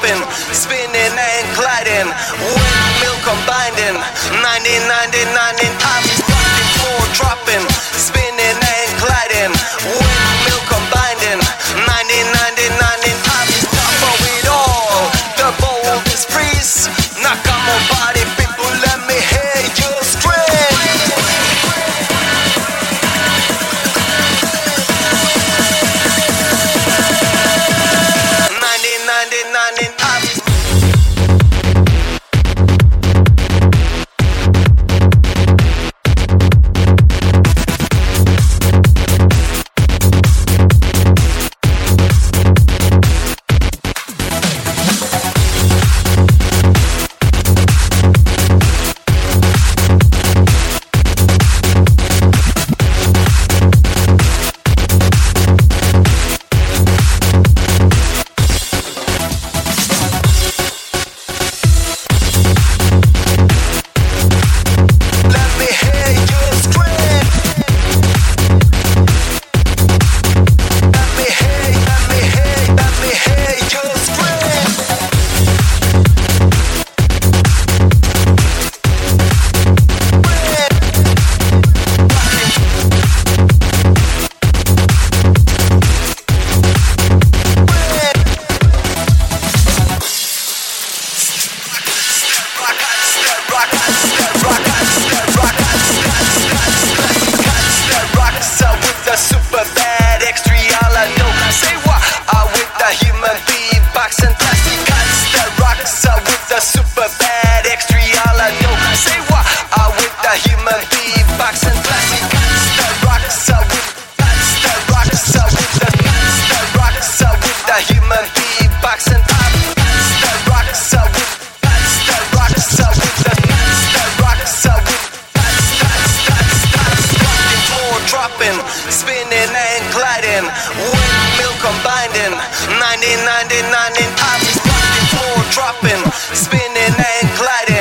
dropping, spinning and gliding, windmill combining, 1999 in Abbey's fucking floor dropping, spinning and gliding, windmill combining, 1999 in Abbey's top of it all. The boldest breeze, now come on body people, let me hear you scream. 1999 in Abbey's. Super bad extra, all I know. Say what? With the human beatbox and plastic cuts that rocks with the super bad extra, all I know. Say what? With the human beatbox and plastic cuts that rocks with cuts that rocks with the cuts that rocks with the human beatbox and cuts that rocks with cuts that rocks with the cuts that rocks with cuts floor dropping, spinning and gliding, windmill combining, 1999 in Abbey's fucking floor dropping, spinning and gliding.